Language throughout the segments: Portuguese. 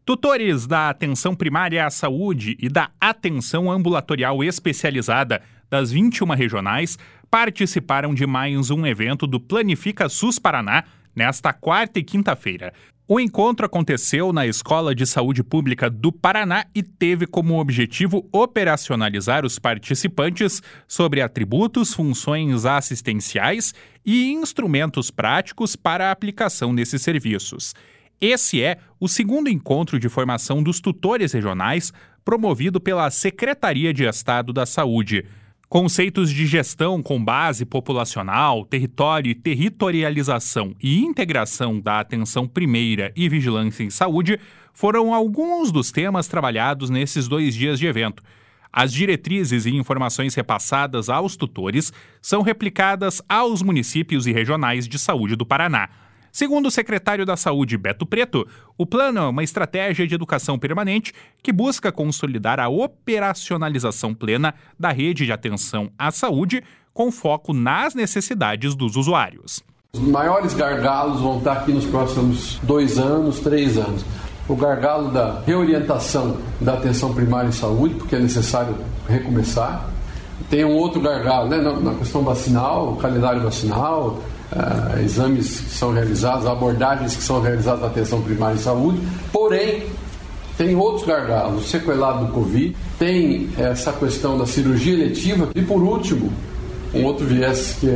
Tutores da atenção primária à saúde e da atenção ambulatorial especializada das 21 regionais participaram de mais um evento do Planifica SUS Paraná nesta quarta e quinta-feira. O encontro aconteceu na Escola de Saúde Pública do Paraná e teve como objetivo operacionalizar os participantes sobre atributos, funções assistenciais e instrumentos práticos para a aplicação desses serviços. Esse é o segundo encontro de formação dos tutores regionais promovido pela Secretaria de Estado da Saúde. Conceitos de gestão com base populacional, território e territorialização e integração da atenção primeira e vigilância em saúde foram alguns dos temas trabalhados nesses 2 dias de evento. As diretrizes e informações repassadas aos tutores são replicadas aos municípios e regionais de saúde do Paraná. Segundo o secretário da Saúde, Beto Preto, o plano é uma estratégia de educação permanente que busca consolidar a operacionalização plena da rede de atenção à saúde com foco nas necessidades dos usuários. Os maiores gargalos vão estar aqui nos próximos 2 anos, 3 anos. O gargalo da reorientação da atenção primária em saúde, porque é necessário recomeçar. Tem um outro gargalo, na questão vacinal, o calendário vacinal, exames que são realizados, abordagens que são realizadas na atenção primária em saúde. Porém, tem outros gargalos, o sequelado do Covid, tem essa questão da cirurgia eletiva e, por último, um outro viés que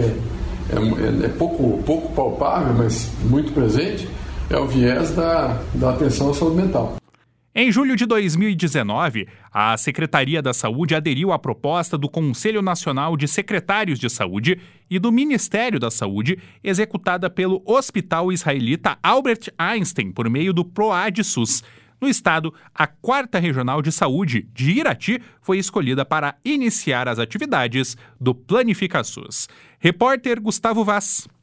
é pouco palpável, mas muito presente, é o viés da atenção à saúde mental. Em julho de 2019, a Secretaria da Saúde aderiu à proposta do Conselho Nacional de Secretários de Saúde e do Ministério da Saúde, executada pelo Hospital Israelita Albert Einstein por meio do PROAD-SUS. No estado, a 4ª Regional de Saúde de Irati foi escolhida para iniciar as atividades do Planifica SUS. Repórter Gustavo Vaz.